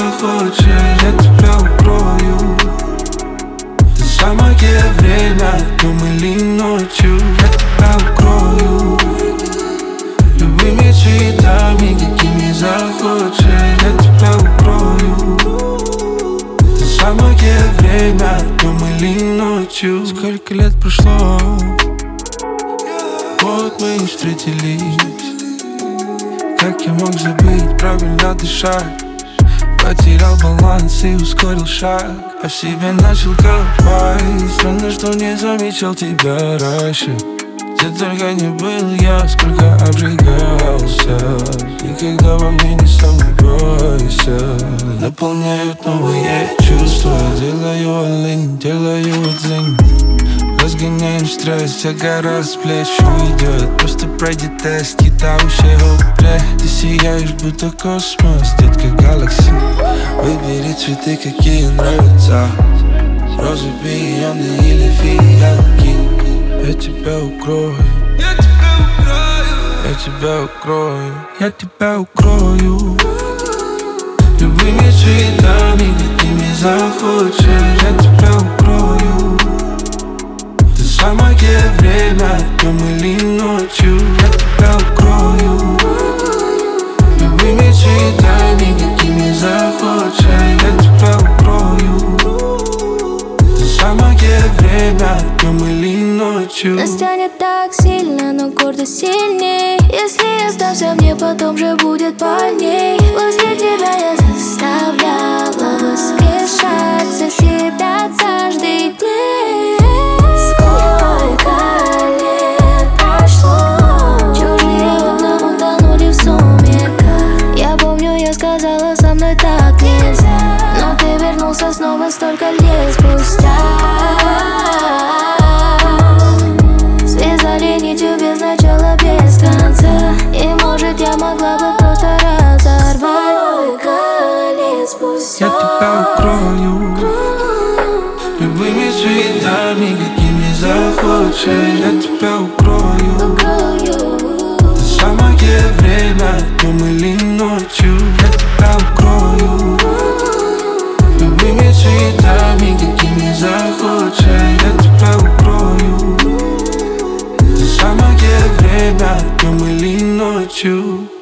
захочешь, я тебя укрою. Ты самое время, днем или ночью, я тебя укрою. Любыми цветами, какими захочешь, я тебя укрою. Ты самое время, днем или ночью. Сколько лет прошло, вот мы и встретились. Как я мог забыть правильно дышать? Потерял баланс и ускорил шаг, а в себе начал копать. Странно, что не замечал тебя раньше. Где только не был я, сколько обжигался. Никогда во мне не сомневайся. Наполняют новые чувства. Делаю олень, делаю дзынь. Разгоняем стресс, вся гора с плеч уйдет. Просто пройди тест, китающий опле. Ты сияешь, будто космос, детка галакси. Выбери цветы, какие нравятся. Розы, пионы или фиалки. Я тебя укрою, я тебя укрою, я тебя укрою, я тебя укрою. Любыми цветами, какими захочешь, я тебя укрою. Ты самое время, днем или ночью, я тебя укрою. Любыми цветами, какими захочешь, я тебя укрою. Ты самое время, днем или ночью. Нас тянет так сильно, но гордость сильней. Если оставься мне, потом же будет больней. Возле тебя я заставляла воскрешаться себя каждый день. Сколько лет прошло, чужие окна утонули в сумерках. Я помню, я сказала, со мной так нельзя, но ты вернулся снова столько лет спустя. Связали нитью без начала, без конца. И может я могла бы просто разорвать. Сколько лет спустя Я тебя укрою. Любыми цветами, какими захочешь, я тебя укрою. Ты самое время, днем или ночью, я тебя укрою. Любыми цветами, какими захочешь, я тебя укрою. Ты самое время, днем или ночью.